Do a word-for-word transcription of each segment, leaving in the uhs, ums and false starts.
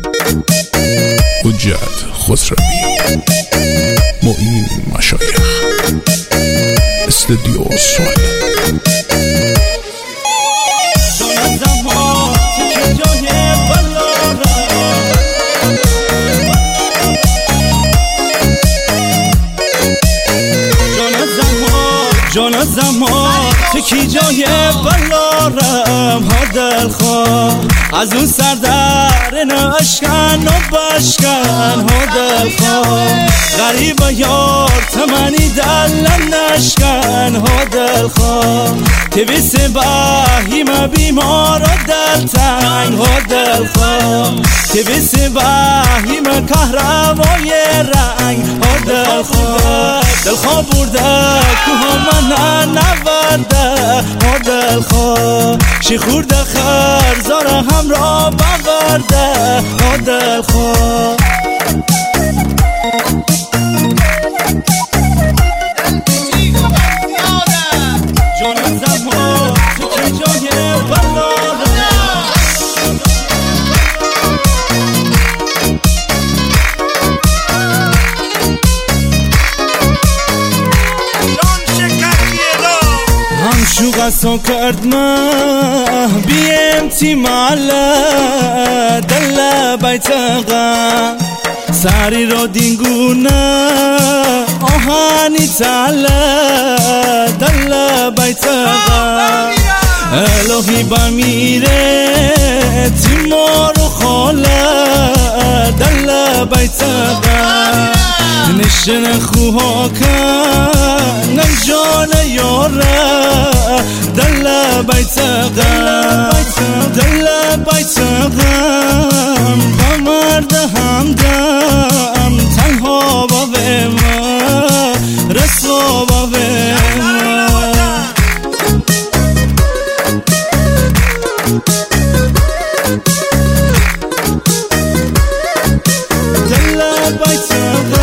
حجت خسروی، معین مشایخ، استودیو سوال. جان زمان تو کی جای بلارم ها دلخواه، از اون سردر نشکن و بشکن ها دلخواه، غریب یار تمنی دلن نشکن ها دلخواه، تویس بهیم بیمار و دلتنگ ها دلخواه، تویس بهیم کهروای رنگ ها دلخواه، دلخواه برده کوها من نورده ها دلخواه، شی خورده خرزار هم را بورده ها دلخواه. جان زمان تو که جای بلاره، هم شو قصا کرد من بیم تی معله دل بیت غم، سری را دینگونه آهانی تله دل بیت غم، الهی بمیره تیمار و خاله دل بیت غم، نشن خوها کن نم جان یاره دل بیت غم، دل بیت غم بمرد همدم تنها با به من رسوا با به من. دل بیت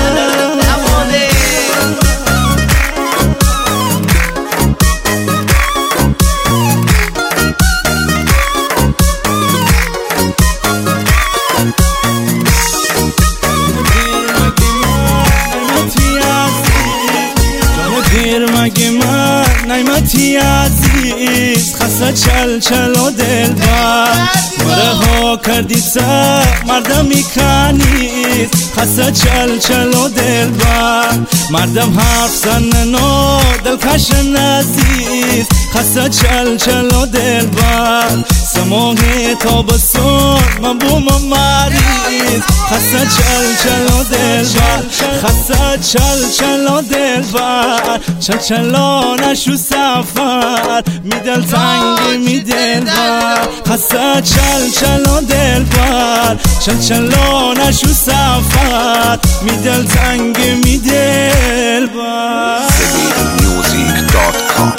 مگه من نعمتی عزیز، خسته چل چل و دل بر مره ها کردی سر مردم میکنید، خسته چل چل و دل بر مردم حرف زنن و دلکش نزید، خسته چل چل و دل بر سماهی تابستون من بوم مرید، خسته چل چل و دل بر، خسته چل چل و دل بر، چل چلانش و سفر می دل تنگی می دل بر، خسته چل چل و دل بر، چل چلانش و سفر می دل تنگی می دل بر. سبیل میوزیک دات کام.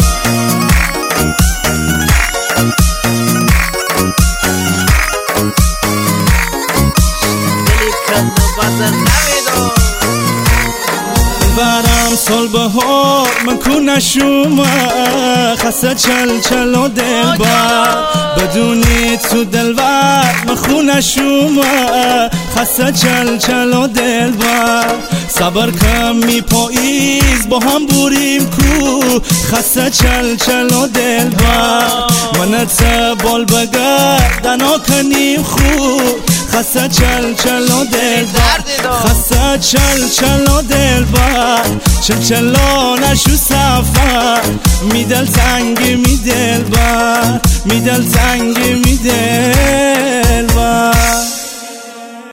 برم سال بهار من کو نشومه، خسته چل چل و دل بر بدونی تو دلبر من خو نشومه، خسته چل چل و دل بر صبر کم می پاییز با هم بوریم کو، خسته چل چل و دل بر منت بال بگردنا کنیم خوب، خسته چل چل و دل بر، خسته چل چل و دل بر، چل چلانش و سفر می دل تنگی می دل بر، می دل تنگی می دل بر.